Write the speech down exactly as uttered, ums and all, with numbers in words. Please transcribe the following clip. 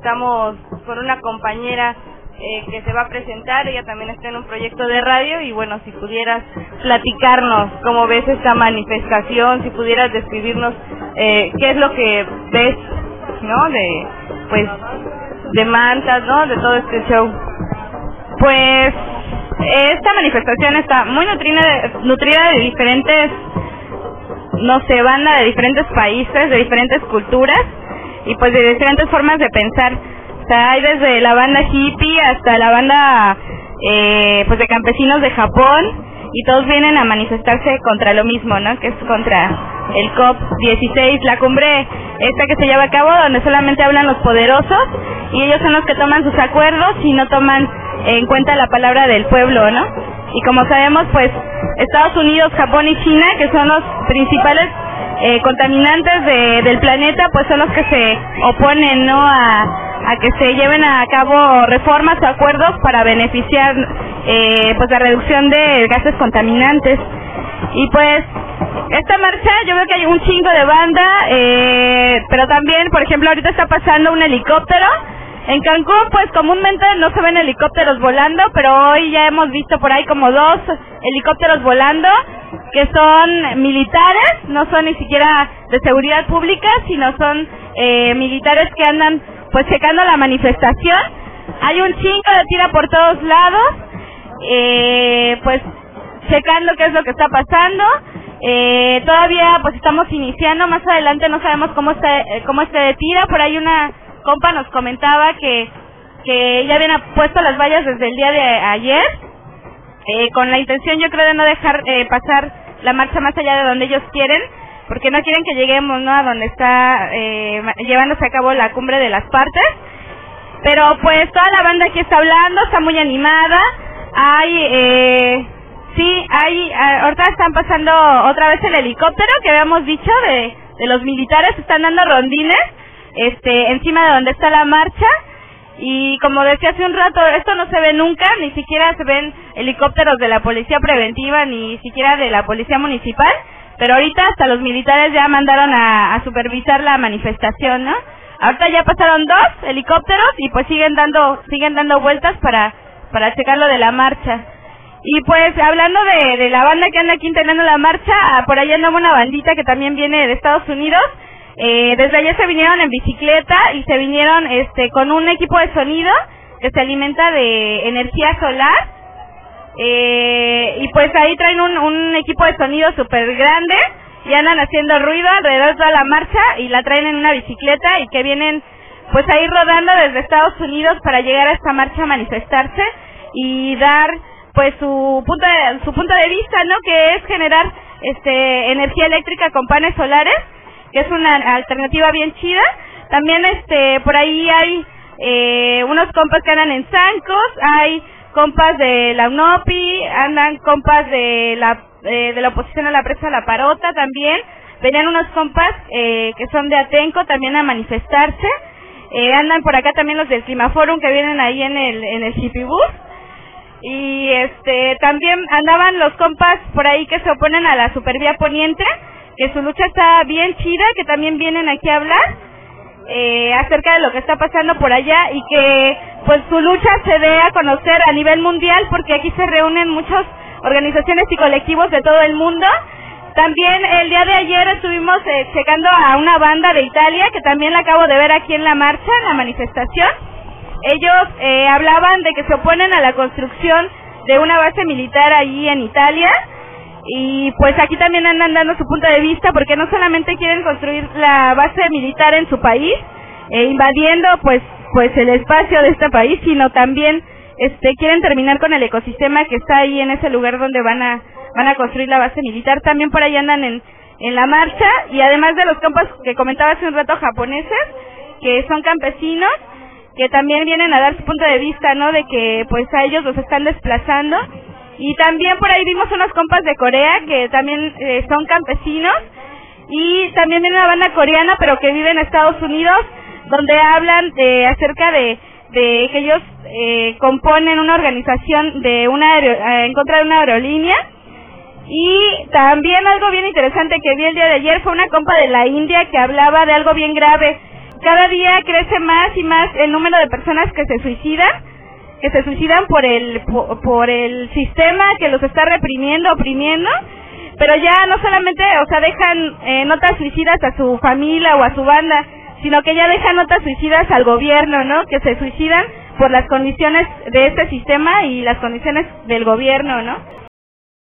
estamos con una compañera eh, que se va a presentar, ella también está en un proyecto de radio, y bueno, si pudieras platicarnos cómo ves esta manifestación, si pudieras describirnos eh, qué es lo que ves, ¿no? De, pues, de mantas, ¿no? De todo este show. Pues esta manifestación está muy nutrida de, nutrida de diferentes, no sé, banda de diferentes países, de diferentes culturas y pues de diferentes formas de pensar. O sea, hay desde la banda hippie hasta la banda eh, pues de campesinos de Japón, y todos vienen a manifestarse contra lo mismo, ¿no? Que es contra el COP dieciséis, la cumbre esta que se lleva a cabo, donde solamente hablan los poderosos y ellos son los que toman sus acuerdos y no toman en cuenta la palabra del pueblo, ¿no? Y como sabemos, pues Estados Unidos, Japón y China, que son los principales eh, contaminantes de, del planeta, pues son los que se oponen, ¿no? A, a que se lleven a cabo reformas o acuerdos para beneficiar eh, pues la reducción de gases contaminantes. Y pues esta marcha, yo veo que hay un chingo de banda, eh, pero también, por ejemplo, ahorita está pasando un helicóptero. En Cancún, pues comúnmente no se ven helicópteros volando, pero hoy ya hemos visto por ahí como dos helicópteros volando, que son militares, no son ni siquiera de seguridad pública, sino son eh, militares que andan pues checando la manifestación. Hay un chingo de tira por todos lados, eh, pues checando qué es lo que está pasando. Eh, todavía pues estamos iniciando, más adelante no sabemos cómo está, cómo esté de tira. Por ahí una compa nos comentaba que que ya habían puesto las vallas desde el día de ayer, eh, con la intención, yo creo, de no dejar eh, pasar la marcha más allá de donde ellos quieren, porque no quieren que lleguemos, ¿no?, a donde está eh, llevándose a cabo la cumbre de las partes. Pero pues toda la banda aquí está hablando, está muy animada. Hay eh, sí, hay ahorita están pasando otra vez el helicóptero que habíamos dicho de, de los militares, están dando rondines este encima de donde está la marcha. Y como decía hace un rato, esto no se ve nunca, ni siquiera se ven helicópteros de la policía preventiva, ni siquiera de la policía municipal, pero ahorita hasta los militares ya mandaron a, a supervisar la manifestación, ¿no? Ahorita ya pasaron dos helicópteros y pues siguen dando siguen dando vueltas para para checar lo de la marcha. Y pues hablando de, de la banda que anda aquí integrando la marcha, por allá andaba una bandita que también viene de Estados Unidos. Eh, desde ayer se vinieron en bicicleta y se vinieron este con un equipo de sonido que se alimenta de energía solar, eh, y pues ahí traen un, un equipo de sonido súper grande y andan haciendo ruido alrededor de toda la marcha y la traen en una bicicleta, y que vienen pues ahí rodando desde Estados Unidos para llegar a esta marcha a manifestarse y dar pues su punto de, su punto de vista, ¿no?, que es generar este energía eléctrica con paneles solares, que es una alternativa bien chida. También este por ahí hay eh, unos compas que andan en zancos, hay compas de la UNOPI, andan compas de la eh, de la oposición a la presa La Parota también, venían unos compas eh, que son de Atenco también a manifestarse, eh, andan por acá también los del Climaforum que vienen ahí en el en el Hippie Bus, y este también andaban los compas por ahí que se oponen a la Supervía Poniente, que su lucha está bien chida, que también vienen aquí a hablar eh, acerca de lo que está pasando por allá, y que pues su lucha se dé a conocer a nivel mundial, porque aquí se reúnen muchas organizaciones y colectivos de todo el mundo. También el día de ayer estuvimos eh, checando a una banda de Italia, que también la acabo de ver aquí en la marcha, en la manifestación. Ellos eh, hablaban de que se oponen a la construcción de una base militar allí en Italia. Y pues aquí también andan dando su punto de vista, porque no solamente quieren construir la base militar en su país, eh, invadiendo pues pues el espacio de este país, sino también este quieren terminar con el ecosistema que está ahí en ese lugar donde van a van a construir la base militar. También por ahí andan en en la marcha, y además de los compas que comentaba hace un rato, japoneses, que son campesinos, que también vienen a dar su punto de vista, ¿no?, de que pues a ellos los están desplazando. Y también por ahí vimos unos compas de Corea que también eh, son campesinos, y también viene una banda coreana pero que vive en Estados Unidos, donde hablan de, acerca de, de que ellos eh, componen una organización de una aero, eh, en contra de una aerolínea. Y también algo bien interesante que vi el día de ayer fue una compa de la India que hablaba de algo bien grave, cada día crece más y más el número de personas que se suicidan, que se suicidan por el por, por el sistema que los está reprimiendo, oprimiendo, pero ya no solamente, o sea, dejan eh, notas suicidas a su familia o a su banda, sino que ya dejan notas suicidas al gobierno, ¿no? Que se suicidan por las condiciones de este sistema y las condiciones del gobierno, ¿no?